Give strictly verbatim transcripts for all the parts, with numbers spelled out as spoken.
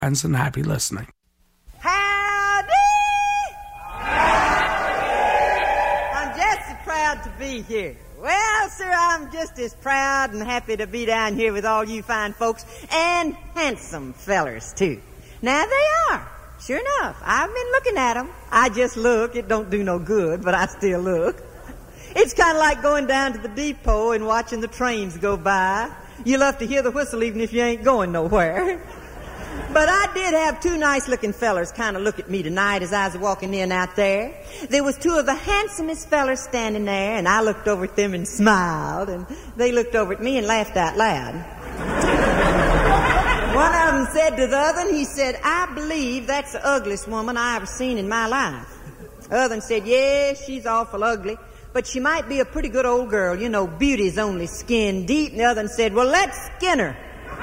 and happy listening. Howdy! I'm just so proud to be here. Well, sir, I'm just as proud and happy to be down here with all you fine folks and handsome fellers, too. Now, they are. Sure enough. I've been looking at them. I just look. It don't do no good, but I still look. It's kind of like going down to the depot and watching the trains go by. You love to hear the whistle even if you ain't going nowhere. But I did have two nice-looking fellers kind of look at me tonight as I was walking in out there. There was two of the handsomest fellers standing there, and I looked over at them and smiled, and they looked over at me and laughed out loud. One of them said to the other, he said, "I believe that's the ugliest woman I ever seen in my life." The other one said, "Yeah, she's awful ugly, but she might be a pretty good old girl. You know, beauty's only skin deep." And the other one said, "Well, let's skin her."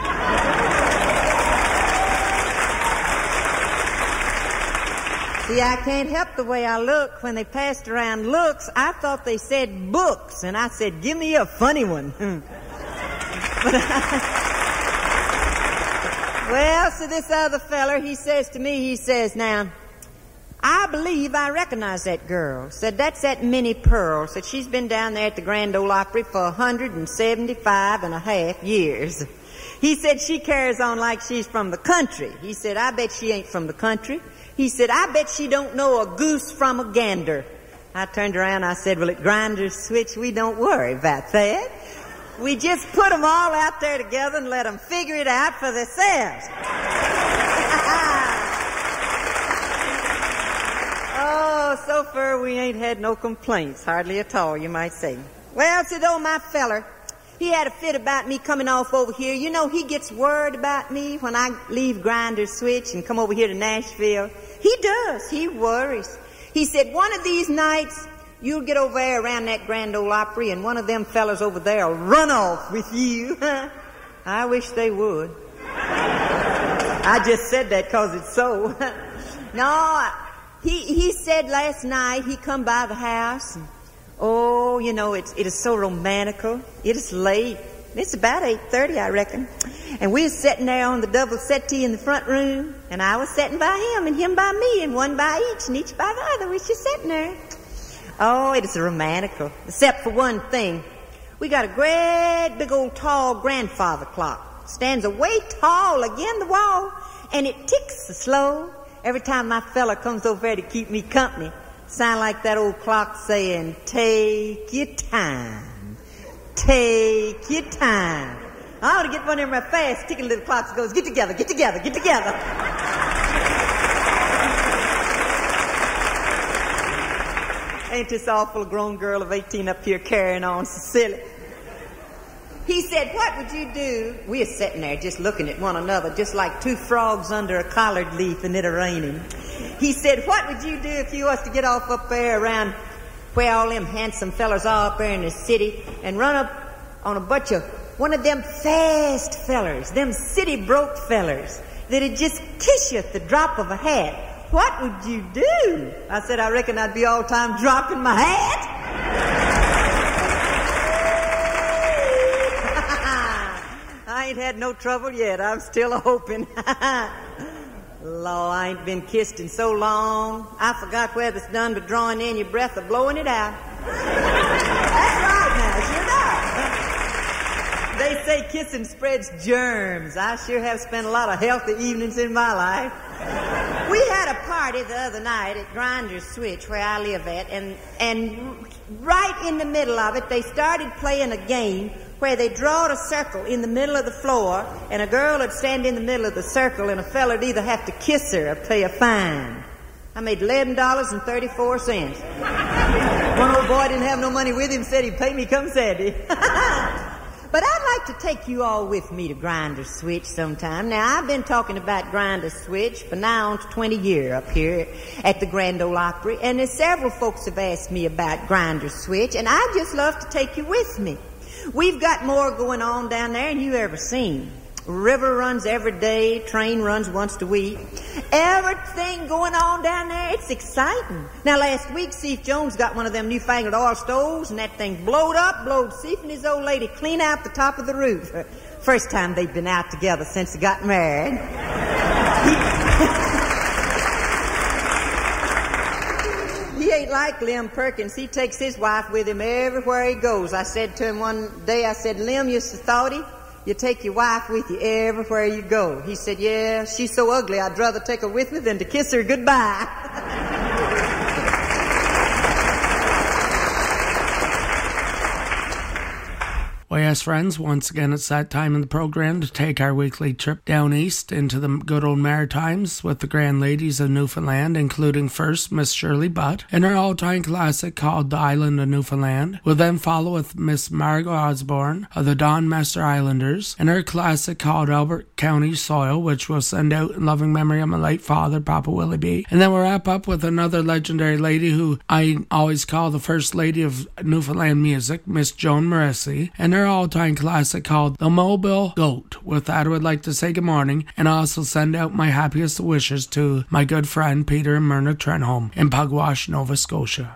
See, I can't help the way I look. When they passed around looks, I thought they said books, and I said, "Give me a funny one." But I, well, so this other feller, he says to me, he says, "Now, I believe I recognize that girl." Said, "That's that Minnie Pearl." Said, "She's been down there at the Grand Ole Opry for one hundred seventy-five and a half years. He said, "She carries on like she's from the country." He said, "I bet she ain't from the country." He said, "I bet she don't know a goose from a gander." I turned around, I said, "Well, at Grinder's Switch, we don't worry about that. We just put them all out there together and let them figure it out for themselves." Oh, so far we ain't had no complaints, hardly at all, you might say. Well, said old my feller, he had a fit about me coming off over here. You know, he gets worried about me when I leave Grinder's Switch and come over here to Nashville. He does. He worries. He said, "One of these nights, you'll get over there around that Grand Ole Opry, and one of them fellas over there will run off with you." I wish they would. I just said that because it's so. No, he he said last night he come by the house, and oh, you know, it's, it is so romantical. It is late. It's about eight thirty, I reckon. And we was sitting there on the double settee in the front room, and I was sitting by him, and him by me, and one by each, and each by the other. We was just sitting there. Oh, it is romantical. Except for one thing. We got a great big old tall grandfather clock. Stands away tall against the wall, and it ticks so slow. Every time my fella comes over there to keep me company, sound like that old clock saying, "Take your time. Take your time." I ought to get one of them right fast, ticking little clocks goes, "Get together, get together, get together." Ain't this awful grown girl of eighteen up here carrying on so silly? He said, "What would you do?" We were sitting there just looking at one another, just like two frogs under a collard leaf and it a-raining. He said, "What would you do if you was to get off up there around where all them handsome fellers are up there in the city and run up on a bunch of one of them fast fellers, them city broke fellers that'd just kiss you at the drop of a hat? What would you do?" I said, "I reckon I'd be all the time dropping my hat." I ain't had no trouble yet. I'm still a-hoping. Law, I ain't been kissed in so long. I forgot whether it's done but drawing in your breath or blowing it out. That's right now, sure does. They say kissing spreads germs. I sure have spent a lot of healthy evenings in my life. We had a party the other night at Grinder's Switch, where I live at, and, and right in the middle of it, they started playing a game where they drawed a circle in the middle of the floor, and a girl would stand in the middle of the circle, and a fella would either have to kiss her or pay a fine. I made eleven dollars and thirty-four cents. One old boy didn't have no money with him, said he'd pay me come Saturday. But I'd like to take you all with me to Grinder's Switch sometime. Now, I've been talking about Grinder's Switch for now on to twenty years up here at the Grand Ole Opry, and there's several folks have asked me about Grinder's Switch, and I'd just love to take you with me. We've got more going on down there than you ever seen. River runs every day, train runs once a week. Everything going on down there, it's exciting. Now, last week, Seif Jones got one of them newfangled oil stoves, and that thing blowed up, blowed Seif and his old lady clean out the top of the roof. First time they've been out together since they got married. He like Lem Perkins. He takes his wife with him everywhere he goes. I said to him one day, I said, Lem, you thoughty? You take your wife with you everywhere you go. He said, yeah, she's so ugly, I'd rather take her with me than to kiss her goodbye. Well, yes, friends, once again it's that time in the program to take our weekly trip down east into the good old Maritimes with the grand ladies of Newfoundland, including first Miss Shirley Butt in her all-time classic called The Island of Newfoundland. We'll then follow with Miss Margot Osborne of the Don Messer Islanders and her classic called Albert County Soil, which we'll send out in loving memory of my late father, Papa Willie B. And then we'll wrap up with another legendary lady who I always call the first lady of Newfoundland music, Miss Joan Morrissey, and her all-time classic called The Mobile Goat. With that, I would like to say good morning and also send out my happiest wishes to my good friend Peter and Myrna Trenholm in Pugwash, Nova Scotia.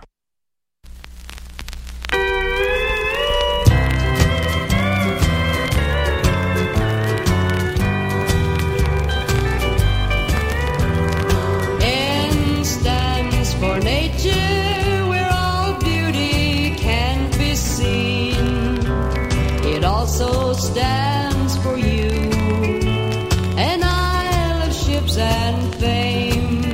N stands for nature, where all beauty can be seen. It also stands for you, an isle of ships and fame.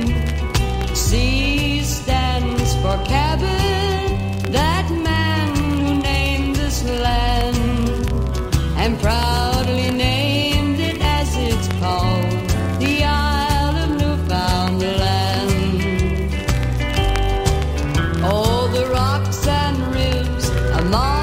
C stands for cabin, that man who named this land, and proudly named it as it's called, the Isle of Newfoundland. Oh, the rocks and ribs among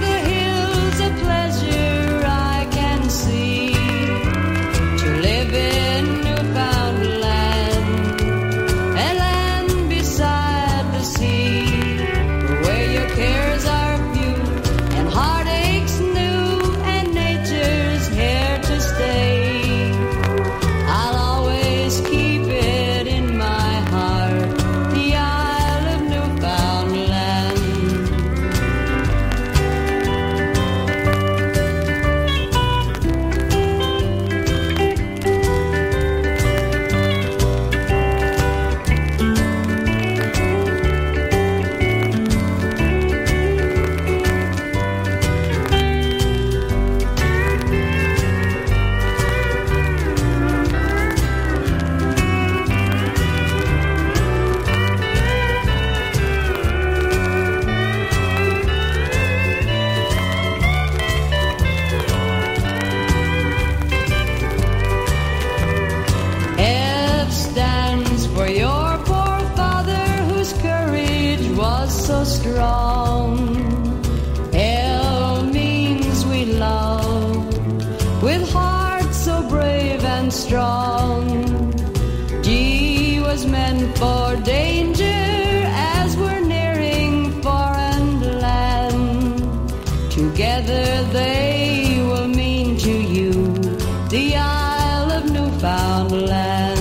strong. L means we love, with hearts so brave and strong. G was meant for danger, as we're nearing foreign land. Together they will mean to you the Isle of Newfoundland.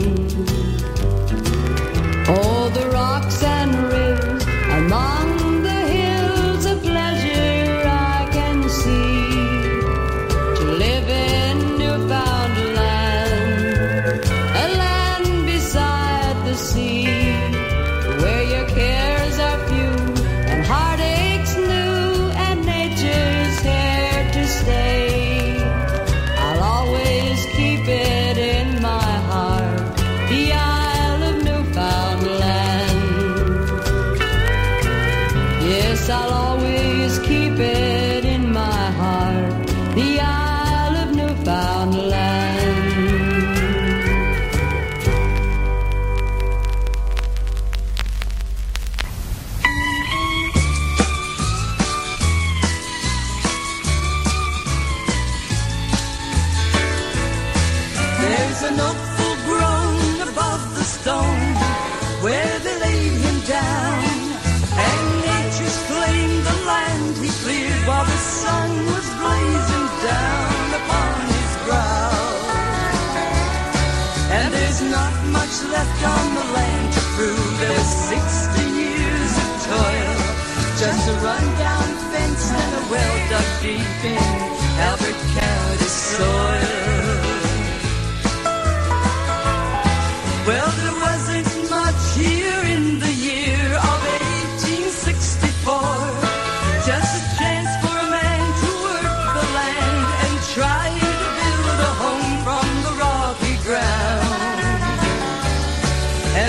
Oh, the rocks and rivers among the hills of pleasure I can see. To live in Newfoundland, a land beside the sea, where your cares are few and heartaches new, and nature's here to stay. I'll always keep it in my heart, the Isle of Newfoundland. Yes, I'll always keep it in my heart, the Isle of Newfoundland. There's an oak full grown above the stone where they laid him down, and nature's claimed the land he cleared while the sun was blazing down upon his brow. And there's not much left on the land to prove there's sixty years of toil, just a run-down fence and a well dug deep in Albert County soil. Well, there wasn't much here in the year of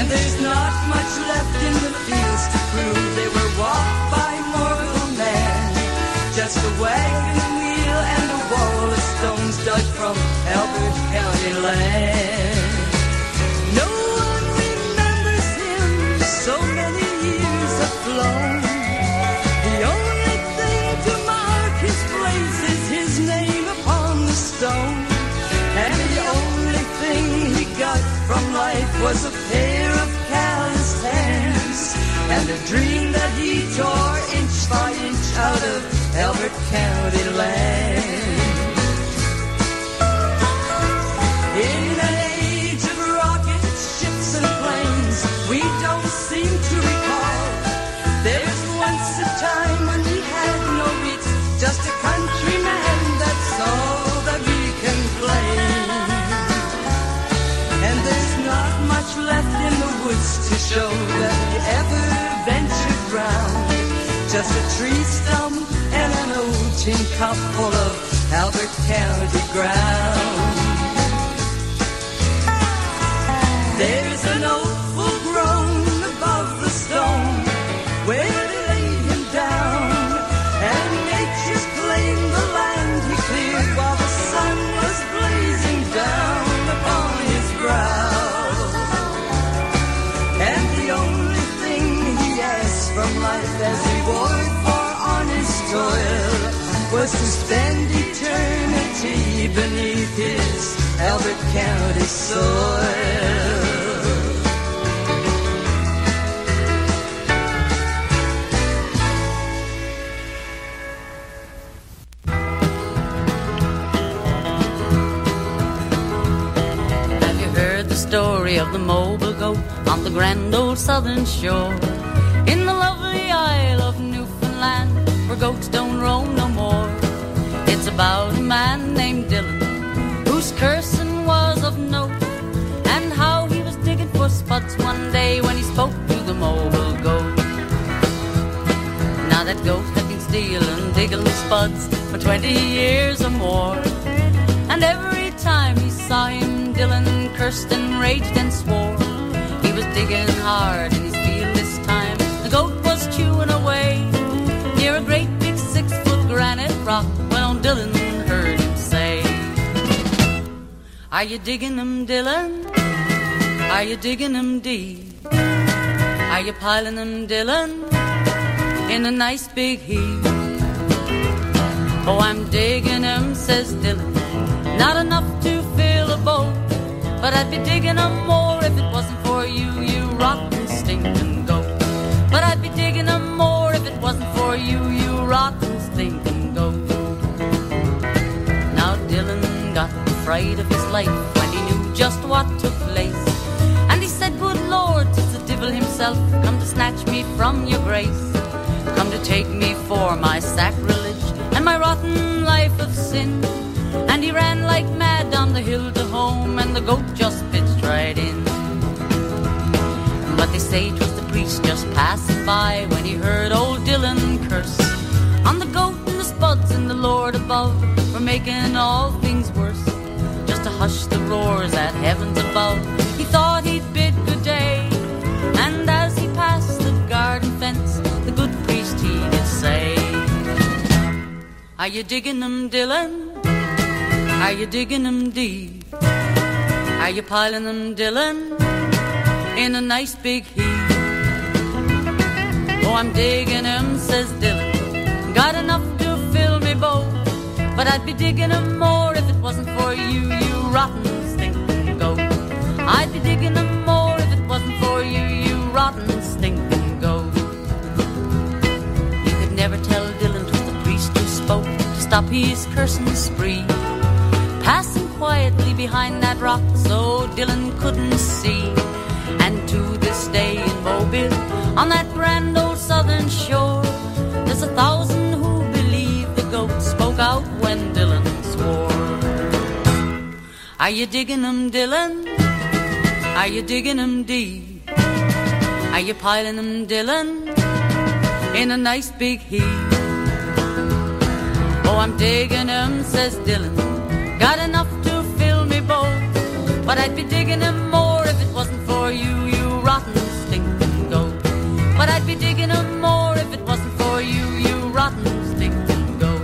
there's not much left in the fields to prove they were walked by mortal man. Just a wagon wheel and a wall of stones dug from Elbert County land. No one remembers him, so many years have flown. The only thing to mark his place is his name upon the stone. And the only thing he got from life was a pair of calloused hands and a dream that he tore inch by inch out of Elbert County land. In an age of rockets, ships and planes we don't seem to recall, there's once a time when we had no wits, just a countryman, that's all that we can claim. And there's not much left in the woods to show that he ever ventured round, just a tree stump and an old tin cup full of Albert County ground. There's an oak full grown above the stone where they laid him down, and nature's claimed the land he cleared while the sun was blazing down upon his brow. And the only thing he asked from life as reward for honest toil was to spend eternity beneath his Albert County soil. Story of the Mobile Goat on the grand old southern shore, in the lovely Isle of Newfoundland, where goats don't roam no more. It's about a man named Dylan, whose cursing was of note, and how he was digging for spuds one day when he spoke to the Mobile Goat. Now that goat had been stealing, digging spuds for twenty years or more, and every time he saw him, Dylan cursed and raged and swore. He was digging hard in his field this time. The goat was chewing away near a great big six-foot granite rock when old Dylan heard him say, "Are you digging them, Dylan? Are you digging them deep? Are you piling them, Dylan, in a nice big heap?" "Oh, I'm digging them," says Dylan, "not enough to fill a boat, but I'd be digging them more if it wasn't for you, you rotten stinking goat. But I'd be digging them more if it wasn't for you, you rotten stinking goat." Now Dylan got afraid of his life when he knew just what took place, and he said, "Good Lord, it's the devil himself come to snatch me from your grace, come to take me for my sacrilege and my rotten life of sin." And he ran like mad down the hill to home, and the goat just pitched right in. But they say 'twas the priest just passing by when he heard old Dylan curse on the goat and the spuds and the Lord above for making all things worse, just to hush the roars at heavens above. He thought he'd bid good day, and as he passed the garden fence, the good priest he did say, "Are you digging them, Dylan? Are you digging them deep? Are you piling them, Dylan, in a nice big heap?" "Oh, I'm digging them," says Dylan, "got enough to fill me boat, but I'd be digging them more if it wasn't for you, you rotten stinking goat. I'd be digging them more if it wasn't for you, you rotten stinking goat." You could never tell Dylan 'twas the priest who spoke to stop his cursing spree, passing quietly behind that rock so Dylan couldn't see. And to this day in Mobile, on that grand old southern shore, there's a thousand who believe the goat spoke out when Dylan swore. Are you digging them, Dylan? Are you digging them deep? Are you piling them, Dylan, in a nice big heap? Oh, I'm digging them, says Dylan, got enough to fill me boat, but I'd be digging them more if it wasn't for you, you rotten be digging them more if it wasn't for you, you rotten stick and go.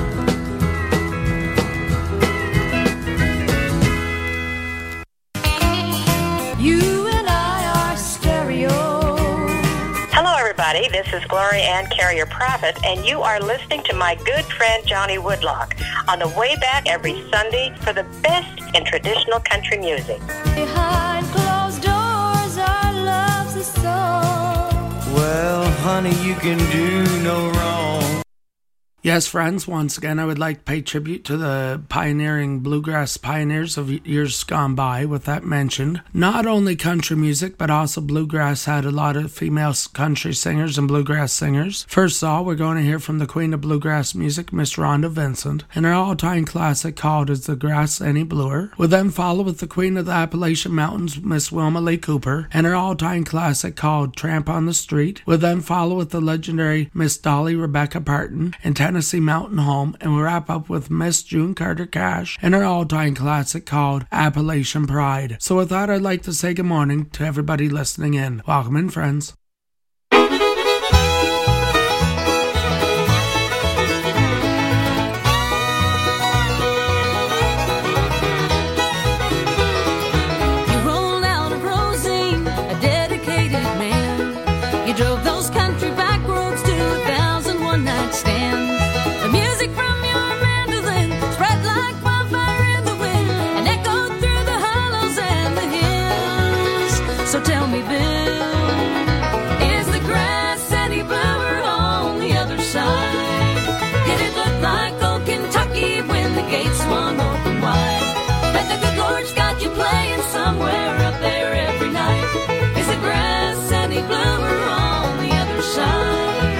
You and I are stereo. Hello, everybody. This is Gloria Ann Carrier Prophet, and you are listening to my good friend Johnny Woodlock on the way back every Sunday for the best in traditional country music. Behind closed doors, our love's a song. Well, honey, you can do no wrong. Yes, friends, once again, I would like to pay tribute to the pioneering bluegrass pioneers of years gone by. With that mentioned, not only country music, but also bluegrass had a lot of female country singers and bluegrass singers. First of all, we're going to hear from the queen of bluegrass music, Miss Rhonda Vincent, and her all-time classic called Is the Grass Any Bluer? We'll then follow with the queen of the Appalachian Mountains, Miss Wilma Lee Cooper, and her all-time classic called Tramp on the Street. We'll then follow with the legendary Miss Dolly Rebecca Parton and Tennessee Mountain Home, and we'll wrap up with Miss June Carter Cash and her all-time classic called Appalachian Pride. So with that, I'd like to say good morning to everybody listening in. Welcome in, friends. You rolled out of Rosine, a dedicated man. You drove those country back roads to a thousand one-night stands. The music from your mandolin spread like wildfire in the wind and echoed through the hollows and the hills. So tell me, Bill, is the grass any bluer on the other side? Did it look like old Kentucky when the gates swung open wide? Bet the good Lord's got you playing somewhere up there every night. Is the grass any bluer on the other side?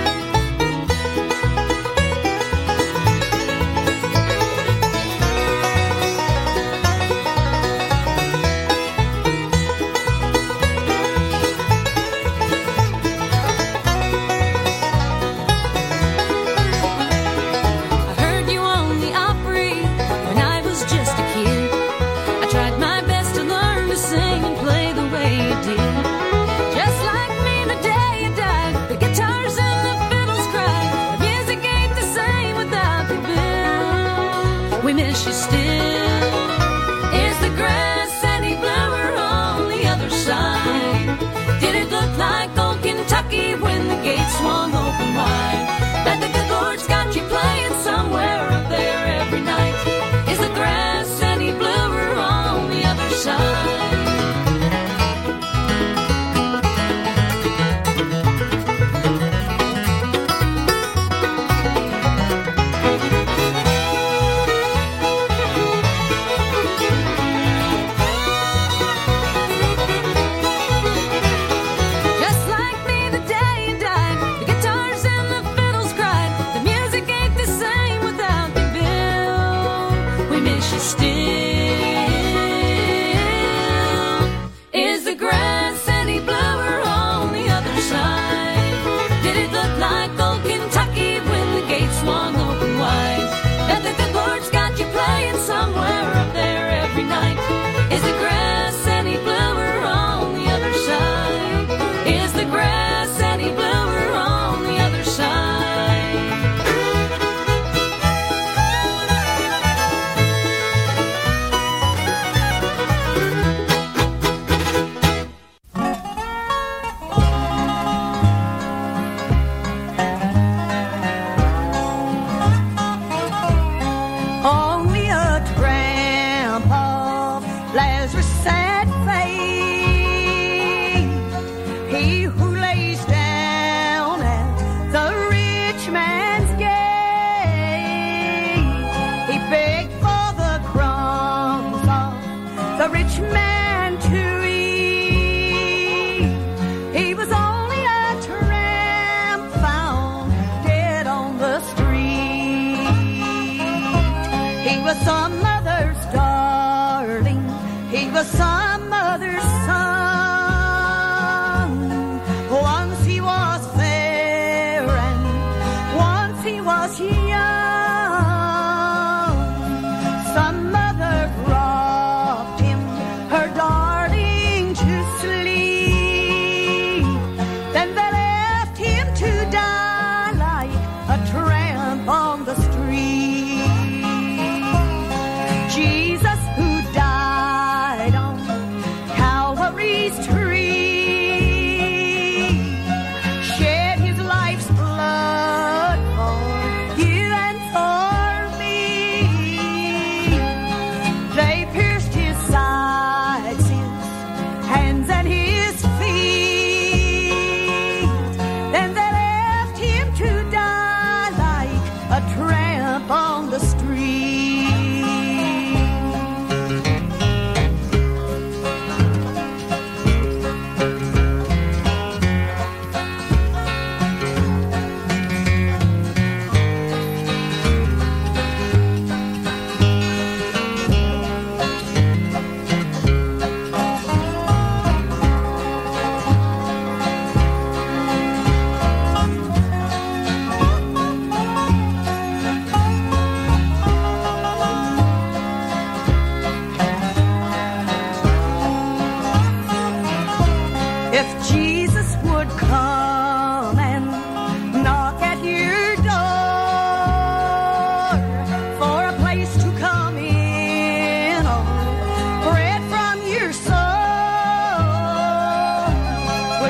When the gates swung open wide, that the good Lord's got you playing somewhere up there every night. Is the grass any bluer on the other side?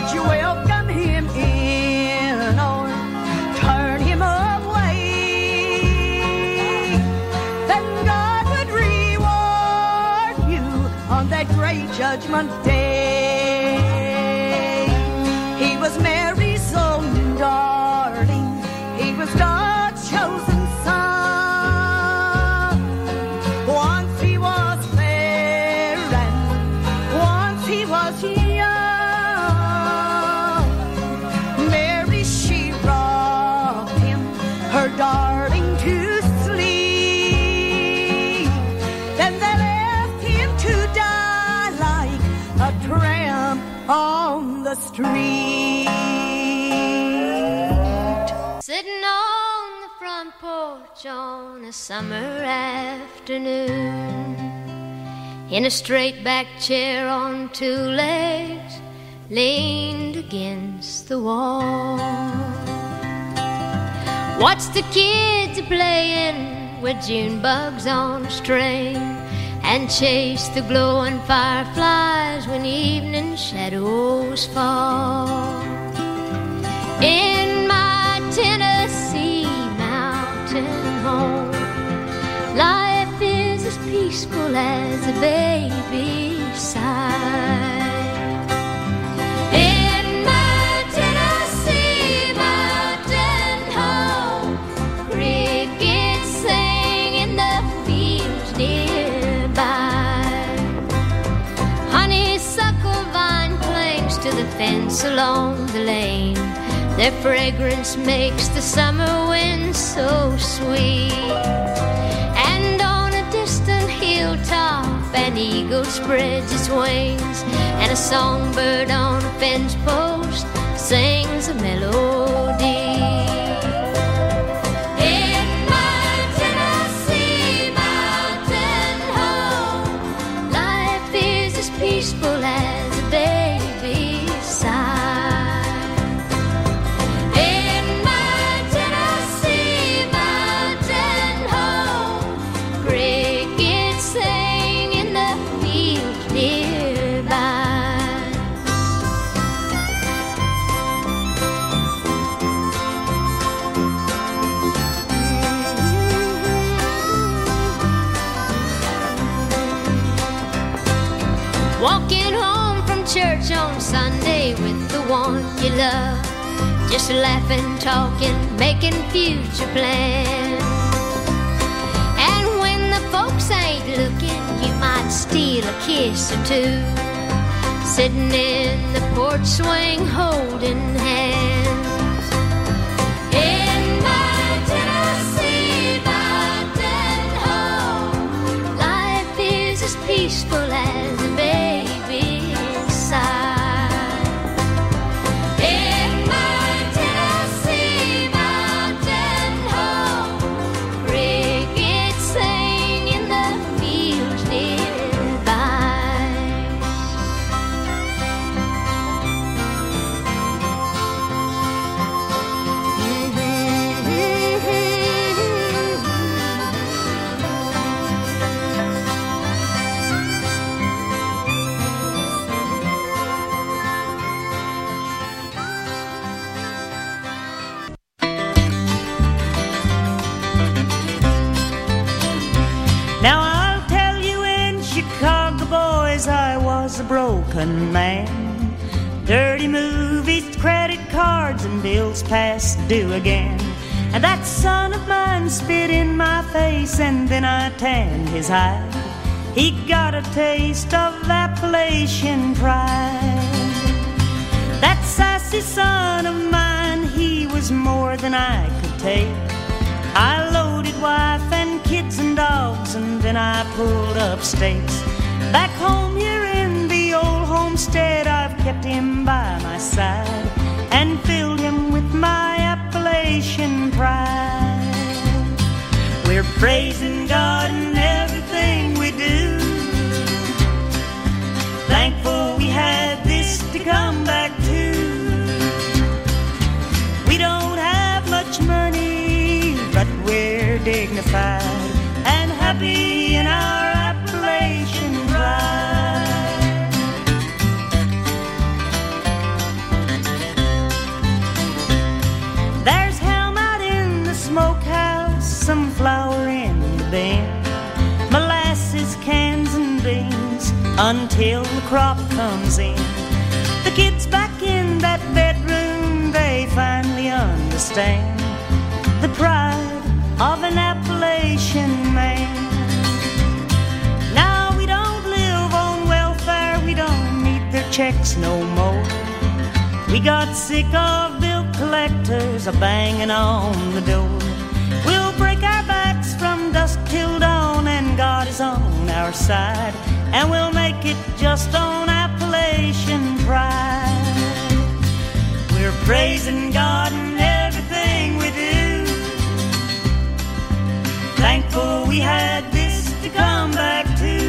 you welcome him in or turn him away, then God would reward you on that great judgment day. He was Mary's own darling, he was God's chosen son. Once he was fair and once he was young. Mary, she rocked him, her darling, to sleep. Then they left him to die like a tramp on the street. Sitting on the front porch on a summer afternoon, in a straight back chair on two legs, leaned against the wall. Watched the kids playing with June bugs on a string, and chase the glowing fireflies when evening shadows fall. In my Tennessee mountain home, life is as peaceful as a baby's sigh. In my Tennessee mountain home, crickets sing in the fields nearby. Honeysuckle vine clings to the fence along the lane. Their fragrance makes the summer wind so sweet. And on a distant hilltop, an eagle spreads its wings, and a songbird on a fence post sings a melody. In my Tennessee mountain home, life is as peaceful as a baby's sigh. Walking home from church on Sunday with the one you love, just laughing, talking, making future plans. And when the folks ain't looking, you might steal a kiss or two, sitting in the porch swing holding hands. In my Tennessee mountain home, life is as peaceful as a baby's sigh. In my Tennessee mountain home, crickets sing in the fields nearby. Now I'll tell you, in Chicago, boys, I was a broken man. Dirty movies, credit cards, and bills past due again. And that son of mine spit in my face, and then I tanned his hide. He got a taste of Appalachian pride. That sassy son of mine, he was more than I could take. I loaded wife and kids and dogs, and then I pulled up stakes. Back home here in the old homestead, I've kept him by my side and filled him with my Appalachian pride. We're praising God in everything we do, thankful we had this to come back to. We don't have much money, but we're dignified and happy in our Appalachian pride. until the crop comes in. The kids back in that bedroom, they finally understand the pride of an Appalachian man. Now we don't live on welfare, we don't need their checks no more. We got sick of bill collectors a-banging on the door. We'll break our backs from dusk till dawn, and God is on our side, and we'll make it just on Appalachian pride. We're praising God in everything we do, thankful we had this to come back to.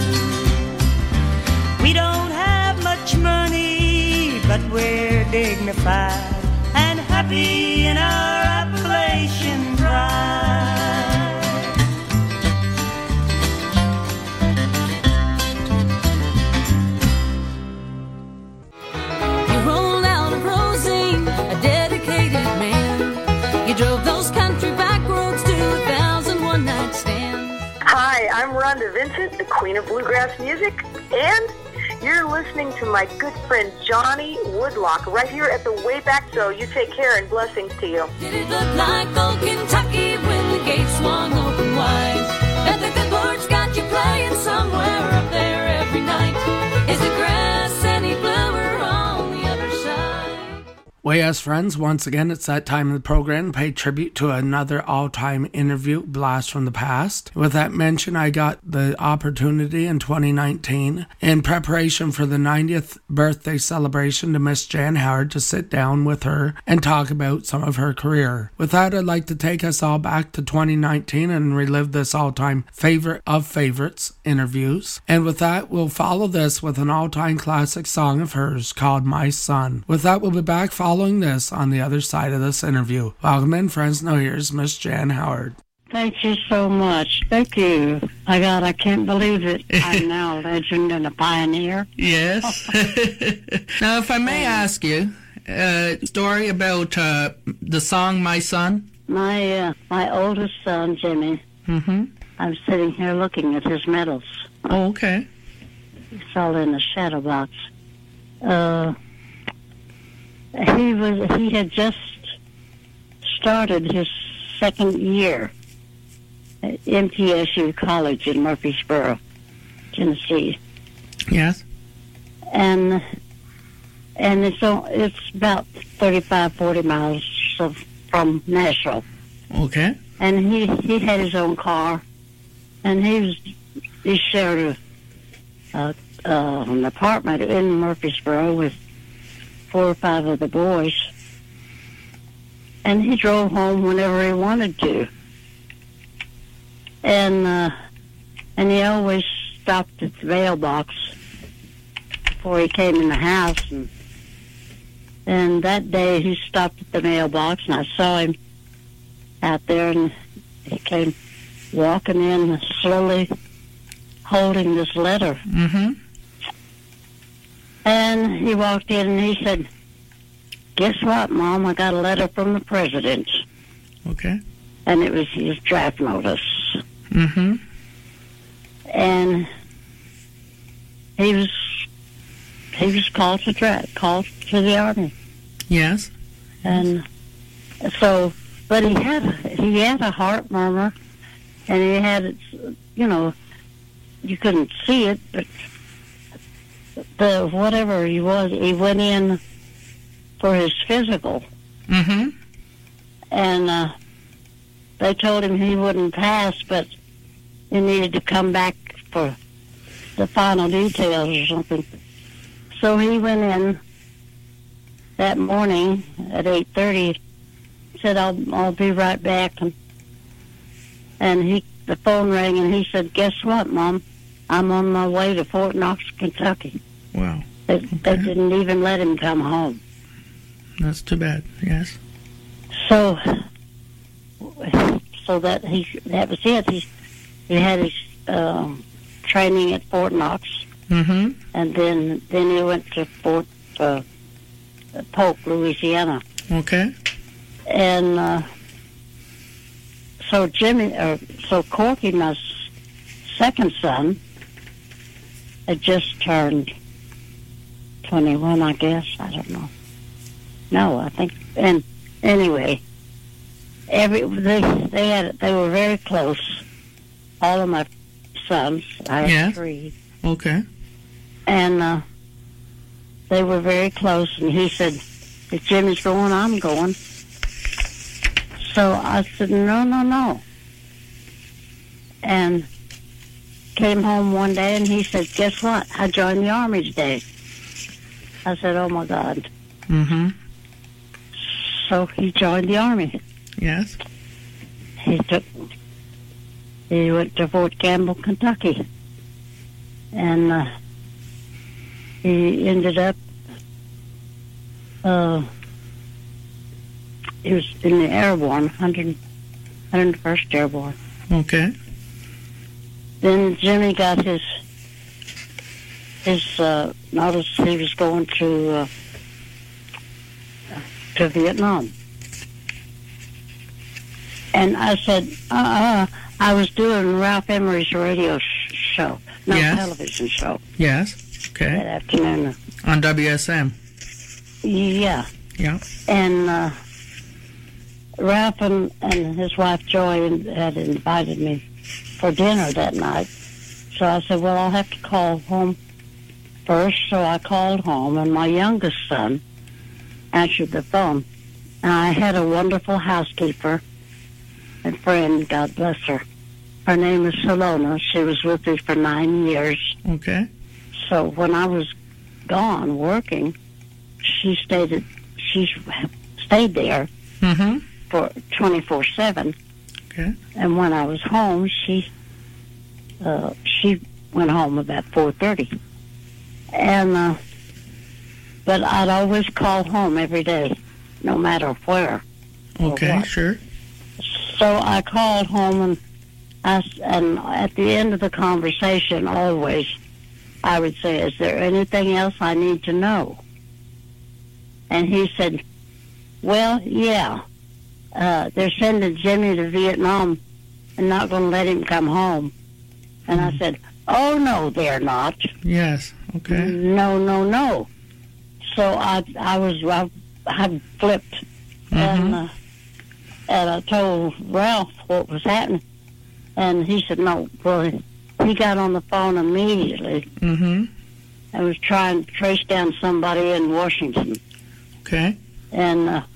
We don't have much money, but we're dignified and happy in our Appalachian pride. You rolled out of Rosine, a dedicated man. You drove those country back roads to a thousand one-night stands. Hi, I'm Rhonda Vincent, the queen of bluegrass music, and you're listening to my good friend Johnny Woodlock right here at the Way Back Show. You take care and blessings to you. Did it look like old Kentucky when the gates swung open wide? Bet the good Lord's got you playing somewhere up there every night. Is the grass any bluer on the other side? Well, yes, friends, once again, it's that time of the program to pay tribute to another all-time interview blast from the past. With that mention, I got the opportunity in twenty nineteen, in preparation for the ninetieth birthday celebration to Miss Jan Howard, to sit down with her and talk about some of her career. With that, I'd like to take us all back to twenty nineteen and relive this all-time favorite of favorites interviews. And with that, we'll follow this with an all-time classic song of hers called My Son. With that, we'll be back following this on the other side of this interview. Welcome in, friends. Now here's Miss Jan Howard. Thank you so much. Thank you. My God, I can't believe it. I'm now a legend and a pioneer. Yes. Now, if I may ask you, a uh, story about uh, the song My Son? My uh, my oldest son, Jimmy, Mm-hmm. I'm sitting here looking at his medals. Oh, okay. It's all in the shadow box. Uh, he was he had just started his second year at M T S U College in Murfreesboro, Tennessee. Yes. And and it's all, it's about thirty-five, forty miles of, from Nashville. Okay. And he he had his own car, and he was he shared a, a uh, an apartment in Murfreesboro with four or five of the boys, and he drove home whenever he wanted to. And uh, and he always stopped at the mailbox before he came in the house. And, and that day he stopped at the mailbox, and I saw him out there, and he came walking in slowly, holding this letter. Mm-hmm. And he walked in and he said, "Guess what, Mom? I got a letter from the president." Okay. And it was his draft notice. Mm-hmm. And he was he was called to draft, called to the army. Yes. And so, but he had he had a heart murmur, and he had, you know, you couldn't see it, but the whatever he was, he went in for his physical. Mm-hmm. And uh, they told him he wouldn't pass, but he needed to come back for the final details or something. So he went in that morning at eight thirty. Said, "I'll I'll be right back." And, and he the phone rang, and he said, "Guess what, Mom? I'm on my way to Fort Knox, Kentucky." Wow. They, Okay. they didn't even let him come home. That's too bad. Yes. So, so that he that was it. He he had his um, training at Fort Knox, Mm-hmm. and then then he went to Fort uh, Polk, Louisiana, Okay. and uh, so Jimmy, or so Corky, my s- second son, had just turned twenty-one, I guess. I don't know. No, I think. And anyway, every they they had they were very close. All of my sons, I had Yeah. three, Okay. and uh, they were very close. And he said, "If Jimmy's going, I'm going." So I said, "No, no, no." And came home one day, and he said, "Guess what? I joined the Army today." I said, "Oh my God!" Mm-hmm. So he joined the Army. Yes. He took. He went to Fort Campbell, Kentucky, and uh, he ended up. Uh, he was in the Airborne, one hundred, one hundred first Airborne. Okay. Then Jimmy got his his uh, notice he was going to uh, to Vietnam, and I said, "Uh, uh I was doing Ralph Emery's radio sh- show, not Yes. television show, Yes. that Okay. afternoon." On W S M. Yeah, Yeah. and uh, Ralph and, and his wife Joy had invited me for dinner that night. So I said, well, I'll have to call home first. So I called home, and my youngest son answered the phone. And I had a wonderful housekeeper and friend, God bless her. Her name is Salona. She was with me for nine years. Okay. So when I was gone working, she stayed at, she stayed there Mm-hmm. for twenty-four seven. Okay. And when I was home, she uh, she went home about four thirty. And uh, but I'd always call home every day, no matter where. or Okay. what. Sure. So I called home, and I s- and at the end of the conversation, always I would say, "Is there anything else I need to know?" And he said, "Well, yeah, uh, they're sending Jimmy to Vietnam and not going to let him come home." And I said, "Oh, no, they're not. Yes. Okay. No, no, no." So I, I was, I, I flipped, and, uh, and I told Ralph what was happening. And he said, no, well, he got on the phone immediately Mm-hmm. and was trying to trace down somebody in Washington. Okay. And uh,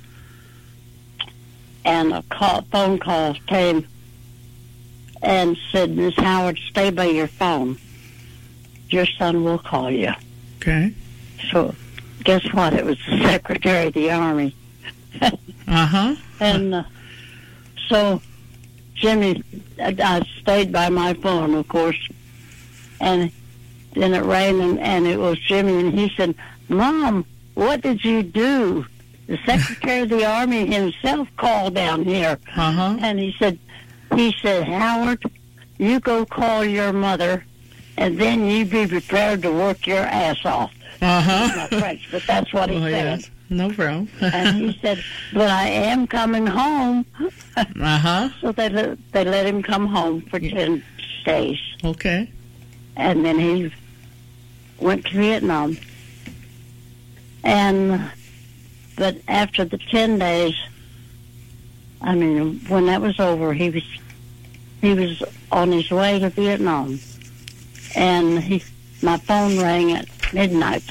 and a call, phone call came and said, "Miss Howard, stay by your phone. Your son will call you." Okay. So guess what? It was the Secretary of the Army. Uh-huh. And uh, so Jimmy, I, I stayed by my phone, of course, and then it rained, and, and it was Jimmy, and he said, "Mom, what did you do? The Secretary of the Army himself called down here." Uh-huh. And he said, he said, "Howard, you go call your mother, and then you be prepared to work your ass off." Uh-huh. Not French, but that's what he Oh, said. yes. No problem. And he said, "But I am coming home." Uh-huh. So they let, they let him come home for ten days. Okay. And then he went to Vietnam. And, but after the ten days, I mean, when that was over, he was, he was on his way to Vietnam. And he, my phone rang at midnight.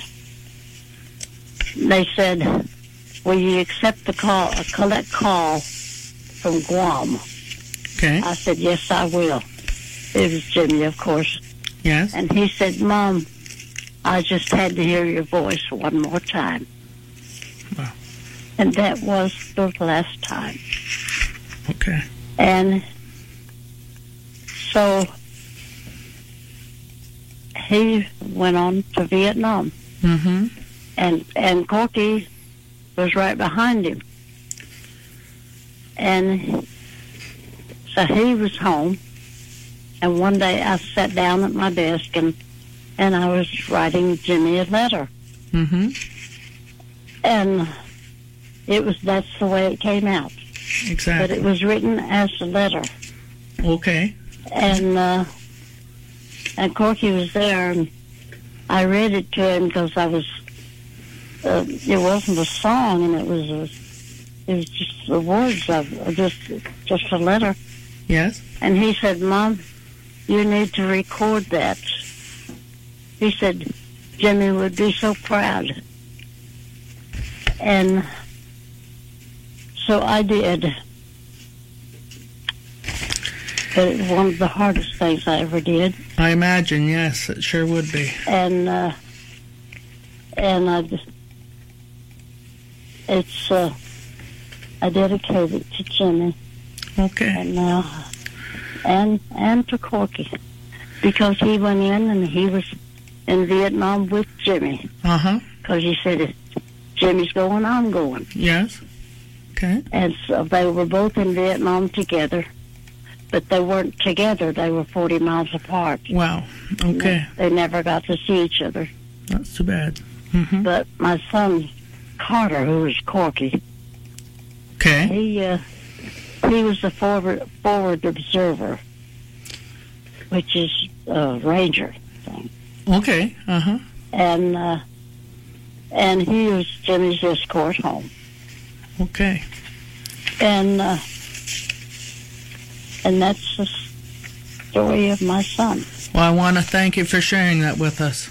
They said, "Will you accept the call, a collect call from Guam?" Okay. I said, "Yes, I will." It was Jimmy, of course. Yes. And he said, "Mom, I just had to hear your voice one more time." Wow. And that was the last time. Okay. And so he went on to Vietnam. Mm-hmm. And, and Corky was right behind him. And so he was home. And one day I sat down at my desk and, and I was writing Jimmy a letter. Mm-hmm. And it was, that's the way it came out. Exactly. But it was written as a letter. Okay. And, uh, and Corky was there, and I read it to him because I was, uh, it wasn't a song, and it was a, it was just the words of just just a letter. Yes. And he said, Mom, you need to record that. He said, Jimmy would be so proud. And so I did. But it was one of the hardest things I ever did. I imagine, yes, it sure would be. And uh, and I, it's uh, I dedicate it to Jimmy. Okay. And uh, and and to Corky, because he went in and he was in Vietnam with Jimmy. Uh huh. Because he said, if Jimmy's going, I'm going. Yes. Okay. And so they were both in Vietnam together. But they weren't together. They were forty miles apart. Wow. Okay. They, they never got to see each other. That's too bad. Mm-hmm. But my son, Carter, who was Corky, okay, he uh, he was the forward, forward observer, which is a ranger thing. Okay. Uh-huh. And, uh, and he was Jimmy's escort home. Okay. And... Uh, And that's the story of my son. Well, I want to thank you for sharing that with us.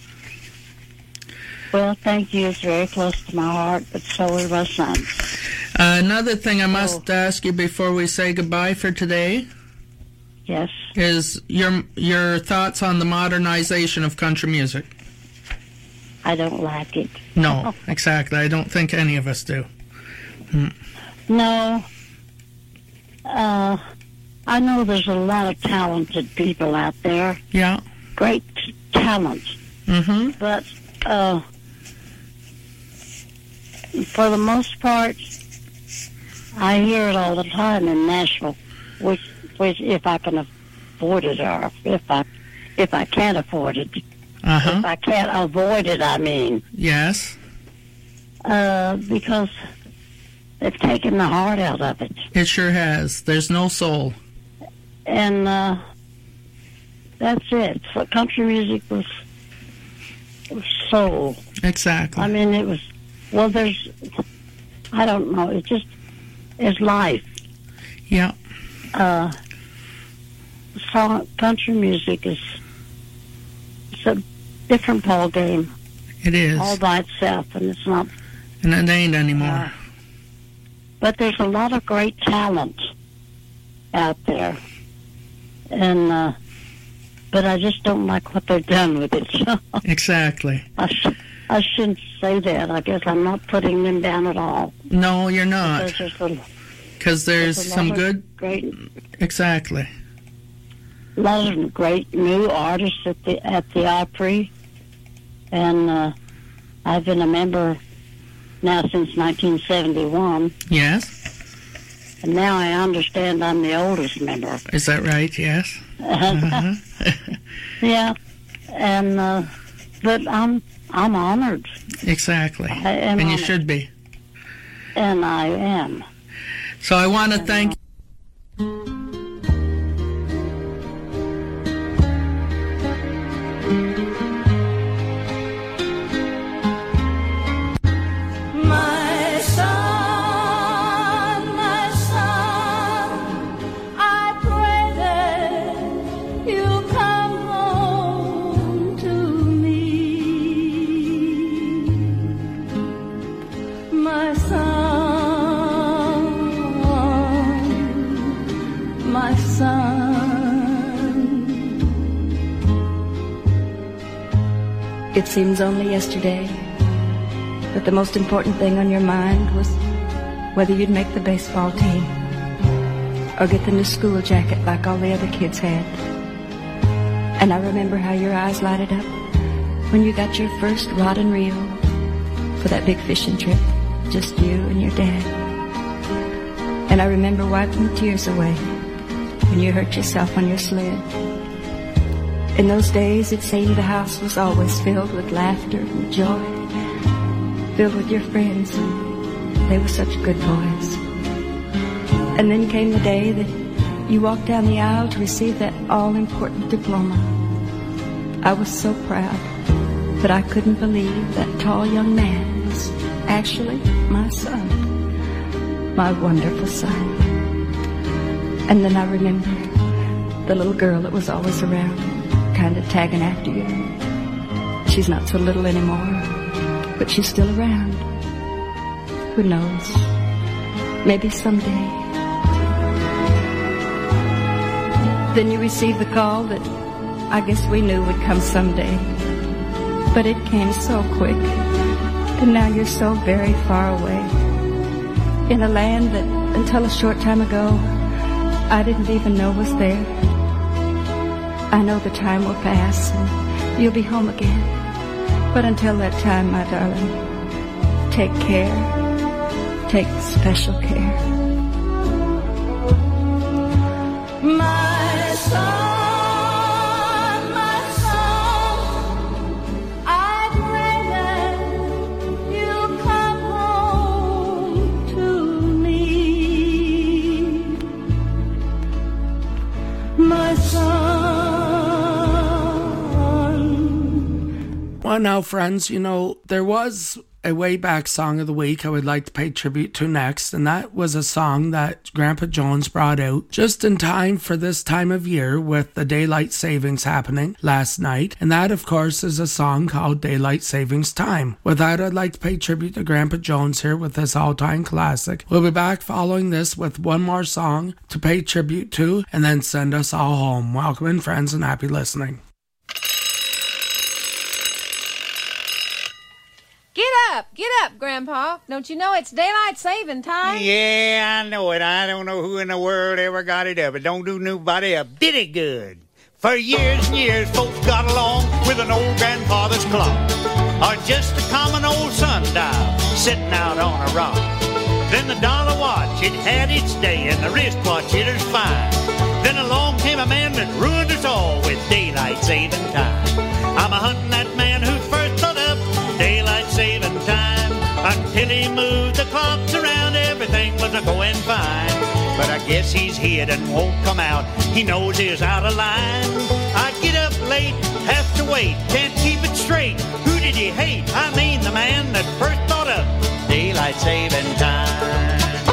Well, thank you. It's very close to my heart, but so is my son. Uh, another thing I must oh. ask you before we say goodbye for today. Yes. Is your your thoughts on the modernization of country music? I don't like it. No, exactly. I don't think any of us do. Hmm. No. Uh... I know there's a lot of talented people out there. Yeah. Great talent. Mm-hmm. But uh, for the most part, I hear it all the time in Nashville, which, which if I can afford it, or if I, if I can't afford it, uh-huh. if I can't avoid it, I mean. Yes. Uh, because they've taken the heart out of it. It sure has. There's no soul. And uh, that's it. So country music was, was soul. Exactly. I mean, it was, well, there's, I don't know, it just is life. Yeah. Uh, song, country music is it's a different ball game. It is. All by itself, and it's not. And it ain't anymore. Uh, but there's a lot of great talent out there. And, uh, but I just don't like what they've done with it. So exactly. I, sh- I shouldn't say that. I guess I'm not putting them down at all. No, you're not. Because there's, there's some good... Great, exactly. A lot of great new artists at the at the Opry. And uh, I've been a member now since nineteen seventy-one. Yes. And now I understand I'm the oldest member. Is that right? Yes. Uh-huh. Yeah, and uh, but I'm I'm honored. Exactly. I am and honored. You should be. And I am. So I want to thank. It seems only yesterday that the most important thing on your mind was whether you'd make the baseball team or get the new school jacket like all the other kids had. And I remember how your eyes lighted up when you got your first rod and reel for that big fishing trip, just you and your dad. And I remember wiping the tears away when you hurt yourself on your sled. In those days, it seemed the house was always filled with laughter and joy, filled with your friends, and they were such good boys. And then came the day that you walked down the aisle to receive that all-important diploma. I was so proud. but I couldn't believe that tall young man was actually my son, my wonderful son. And then I remembered the little girl that was always around, kind of tagging after you. She's not so little anymore, but she's still around. Who knows? Maybe someday. Then you received the call that I guess we knew would come someday. But it came so quick, and now you're so very far away, in a land that until a short time ago I didn't even know was there. I know the time will pass and you'll be home again, but until that time, my darling, take care, take special care. My son, my son, I pray that you'll come home to me. My son. Well, now, friends, you know, there was a way back song of the week I would like to pay tribute to next, and that was a song that Grandpa Jones brought out just in time for this time of year with the daylight savings happening last night, and that of course is a song called Daylight Savings Time. With that, I'd like to pay tribute to Grandpa Jones here with this all-time classic. We'll be back following this with one more song to pay tribute to and then send us all home. Welcome in, friends, and happy listening. Get up, get up, Grandpa. Don't you know it's daylight saving time? Yeah, I know it. I don't know who in the world ever got it up. It don't do nobody a bit of good. For years and years, folks got along with an old grandfather's clock, or just a common old sundial sitting out on a rock. Then the dollar watch, it had its day, and the wristwatch, it was fine. Then along came a man that ruined us all with daylight saving time. I'm a hunting that man who first thought up daylight saving time. Until he moved the clocks around, everything was a-going fine. But I guess he's hid and won't come out. He knows he's out of line. I get up late, have to wait, can't keep it straight. Who did he hate? I mean the man that first thought up daylight saving time.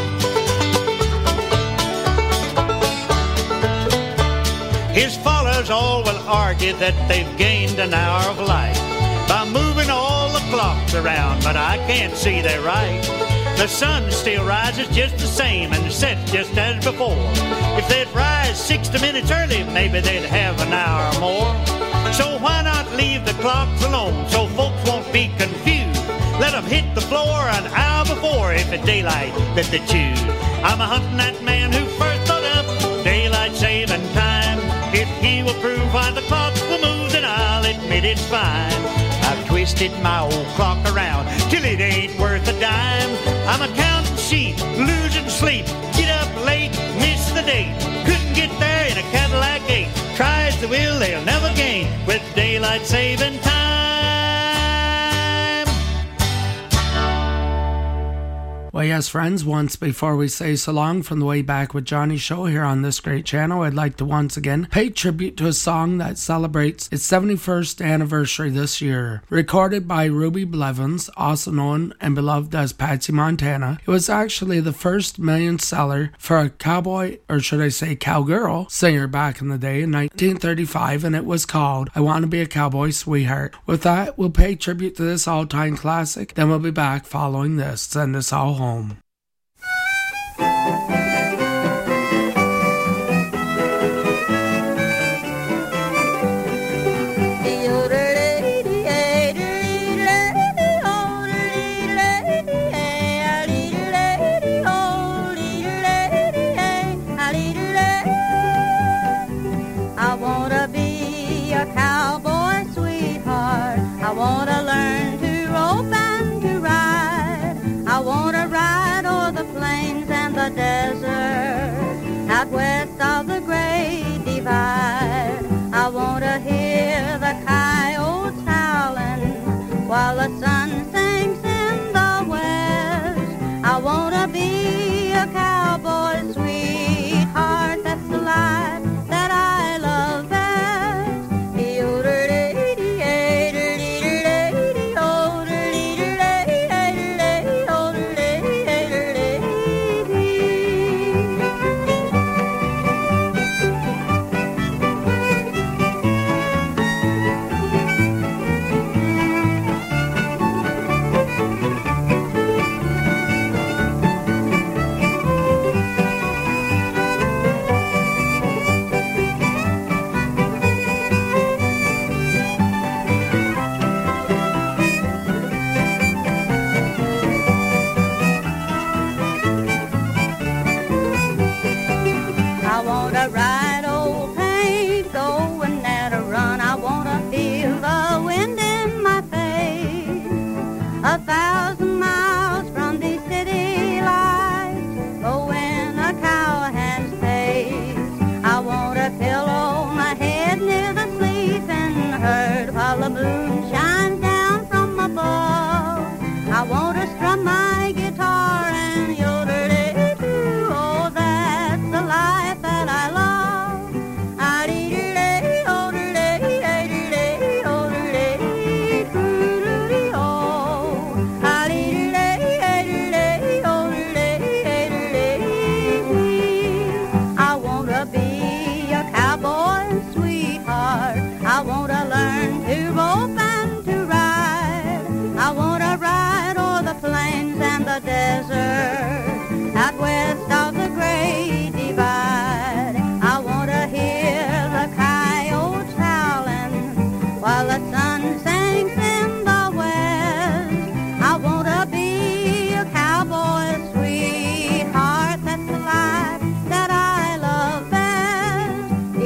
His followers all will argue that they've gained an hour of life by moving all the clocks around, but I can't see they're right. The sun still rises just the same and sets just as before. If they'd rise sixty minutes early, maybe they'd have an hour more. So why not leave the clocks alone so folks won't be confused? Let them hit the floor an hour before if it's daylight that they choose. I'm a hunting that man who first thought up daylight saving time. If he will prove why the clocks will move, then I'll admit it's fine. I've twisted my old clock around till it ain't worth a dime. I'm a counting sheep, losing sleep, get up late, miss the date. Couldn't get there in a Cadillac eight. Try as they will, they'll never gain with daylight saving time. Well, yes, friends, once before we say so long from the Way Back with Johnny show here on this great channel, I'd like to once again pay tribute to a song that celebrates its seventy-first anniversary this year. Recorded by Ruby Blevins, also known and beloved as Patsy Montana, it was actually the first million seller for a cowboy, or should I say cowgirl, singer back in the day in nineteen thirty-five, and it was called I Want to Be a Cowboy Sweetheart. With that, we'll pay tribute to this all-time classic, then we'll be back following this. Send us all home. Home. I want to be a cowboy sweetheart. I want to learn to rope and to ride. I want to ride a thousand miles from the city lights. Oh, when a cowhand's pace, I want a pillow my head near the sleeping herd while the moon shines down from above. I want to strum my guitar and yodel-dee-doo. Oh, that's the life that I love. Ah-dee-dee-dee, oh-dee-dee, ah-dee-dee, oh-dee-dee, doo-doo-dee, oh. Ah-dee-dee-dee, ah-dee-dee, oh-dee-dee, ah-dee-dee. I want to be a cowboy sweetheart. I want to learn to rope and to ride. I want to ride o'er the plains and the desert out west of the Great Divide. I want to hear the coyotes howling while the sun sinks in the west. I want to be a cowboy sweetheart. That's the life that I love best.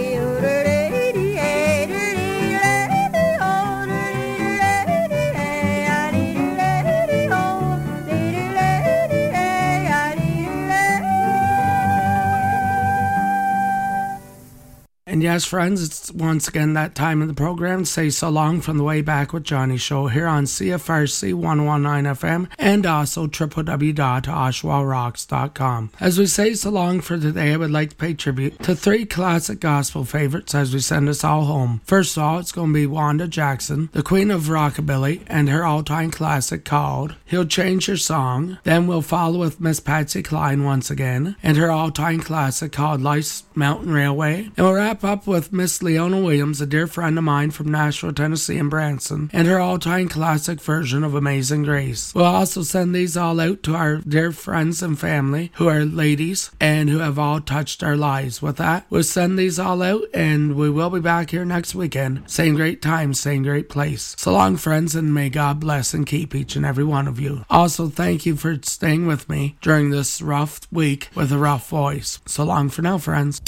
And yes, friends, it's once again that time of the program to say so long from the Way Back with Johnny show here on C F R C one oh nine F M and also w w w dot oshawa rocks dot com. As we say so long for today, I would like to pay tribute to three classic gospel favorites as we send us all home. First of all, it's going to be Wanda Jackson, the queen of rockabilly, and her all-time classic called He'll Change Your Song. Then we'll follow with Miss Patsy Cline once again, and her all-time classic called Life's Mountain Railway. And we'll wrap up with Miss Leona Williams, a dear friend of mine from Nashville, Tennessee and Branson, and her all-time classic version of Amazing Grace. We'll also send these all out to our dear friends and family who are ladies and who have all touched our lives. With that, we'll send these all out, and we will be back here next weekend. Same great time, same great place. So long, friends, and may God bless and keep each and every one of you. Also, thank you for staying with me during this rough week with a rough voice. So long for now, friends.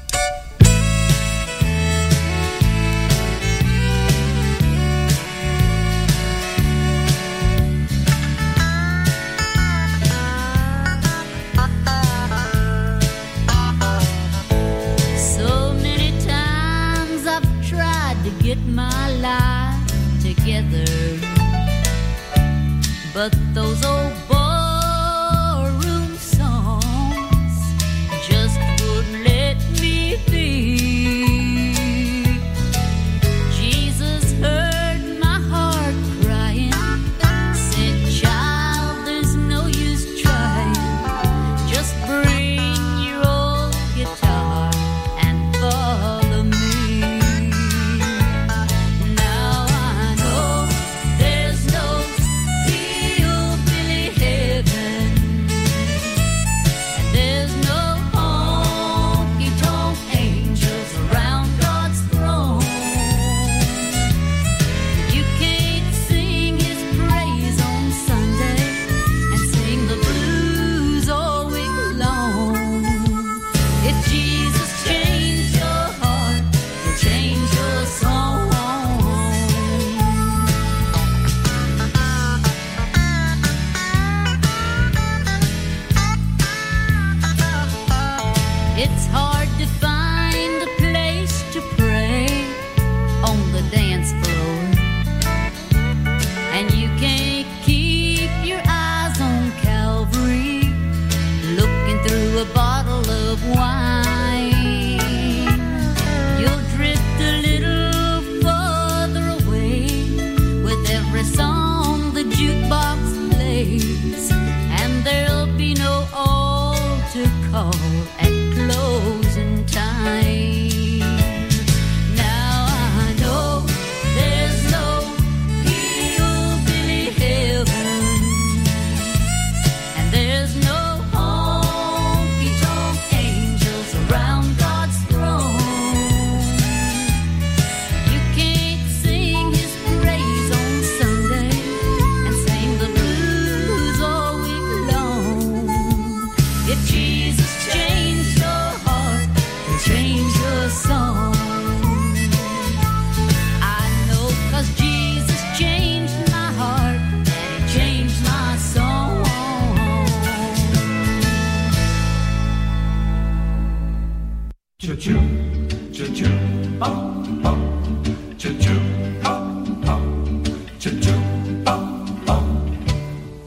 But those old ballroom songs just wouldn't let me be. Jesus heard my heart crying, said, child, there's no use trying. Just bring your old guitar and follow me. Now I know there's no hillbilly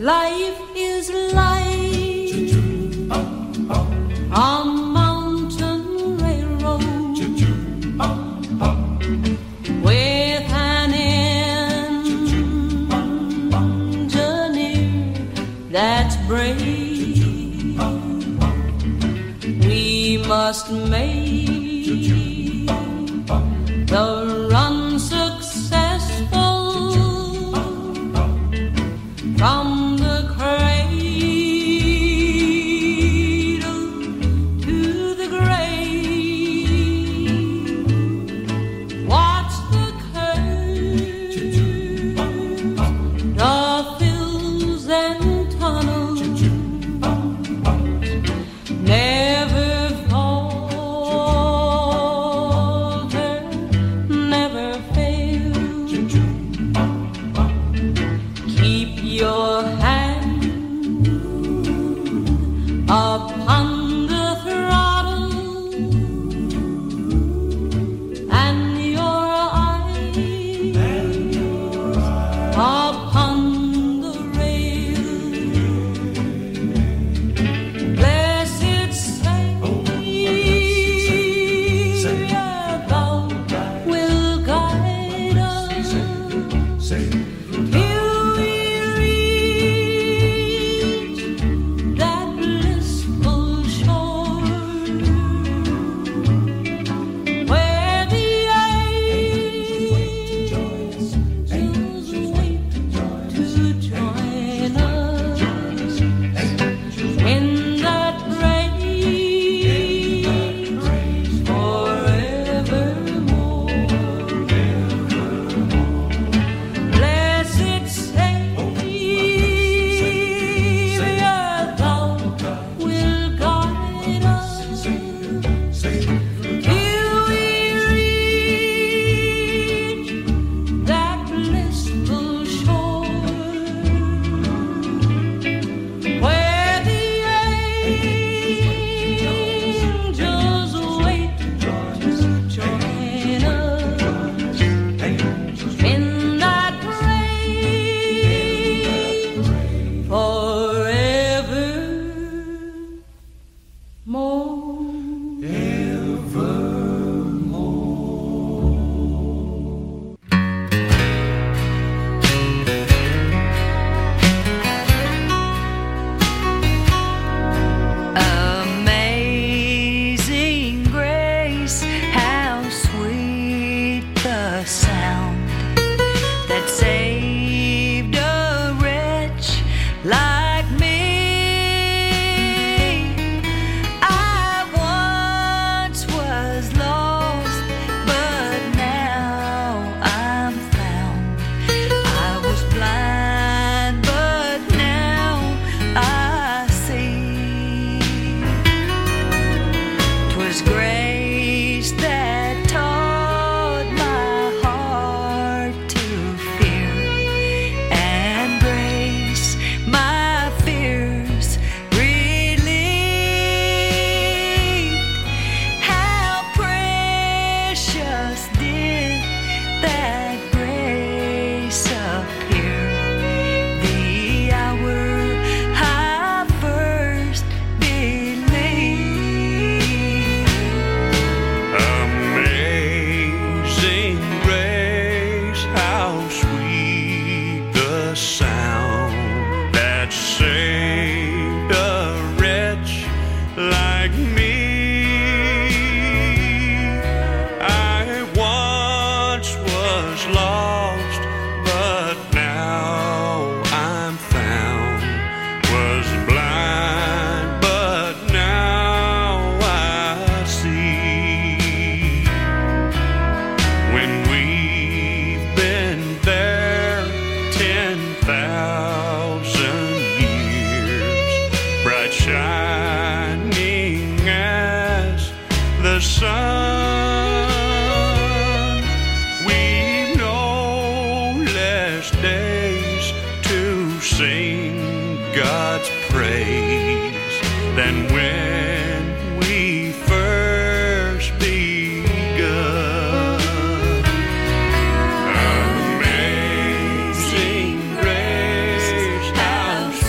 Life is light on mountain railroad with an engineer that's brave. We must make the run successful from the cradle to the grave. Watch the curve, the hills and tunnels, never falter, never fail. Keep your hand upon the throttle and your eyes upon the rail. Blessed Savior, thou will guide us till we reach that blissful shore where the angels wait to join us in that praise forevermore. Blessed Savior, thou will guide us till we reach that blissful shore where the angels wait to join us in that praise forevermore. Amazing grace, how sweet the sound that saved a wretch like me. I once was lost, but now I'm found. I was blind, but now I see. 'Twas grace that taught my heart to fear, and grace my fears relieved. How precious did that grace appear the hour I first believed. Amazing grace, how sweet the sound that saved a wretch like me. I once was lost, but now I'm found. Was blind, but now I see. When we've been there ten thousand years, bright shining as the sun, we've no less days to sing God's praise than when we first begun. Amazing grace, how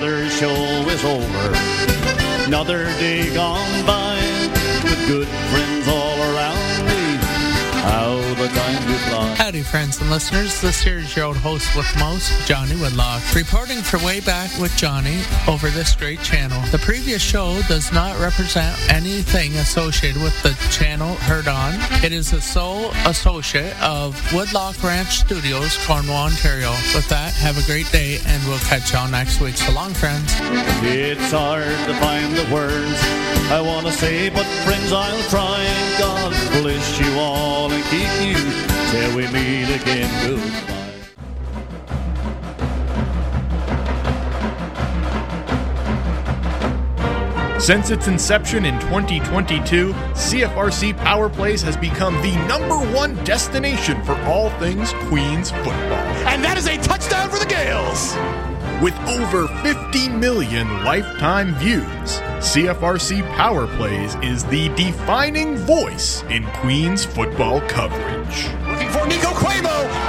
another show is over. Another day gone by with good friends all around me. How the time do fly. Howdy, friends and listeners. This here is your old host with most, Johnny Woodlock, reporting for Way Back with Johnny over this great channel. The previous show does not represent anything associated with the channel heard on. It is a sole associate of Woodlock Ranch Studios, Cornwall, Ontario. With that, have a great day, and we'll catch y'all next week. So long, friends. It's hard to find the words I want to say, but friends, I'll try. God bless you all and keep you till we meet again. Goodbye. Since its inception in twenty twenty-two, C F R C Power Plays has become the number one destination for all things Queens football. And that is a touchdown for the Gales! With over fifty million lifetime views, C F R C Power Plays is the defining voice in Queens football coverage. Looking for Nico Cuomo,